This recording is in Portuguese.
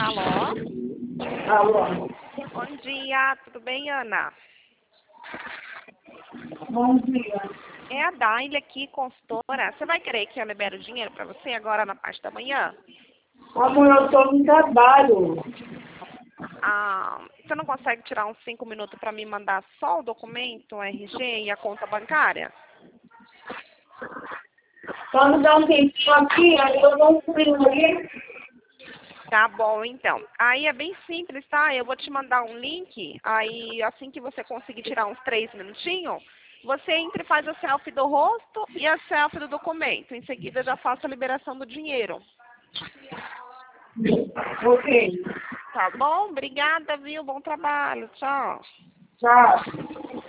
Alô? Alô? Bom dia, tudo bem, Ana? Bom dia. É a Daile aqui, consultora. Você vai querer que eu libere o dinheiro para você agora na parte da manhã? Amor, eu estou no trabalho. Você não consegue tirar uns 5 minutos para me mandar só o documento, o RG e a conta bancária? Só me dá um tempinho aqui, aí eu dou um primo ali. Tá bom, então. Aí é bem simples, tá? Eu vou te mandar um link, aí assim que você conseguir tirar uns 3 minutinhos, você entra e faz a selfie do rosto e a selfie do documento. Em seguida, eu já faço a liberação do dinheiro. Ok. Tá bom? Obrigada, viu? Bom trabalho. Tchau. Tchau.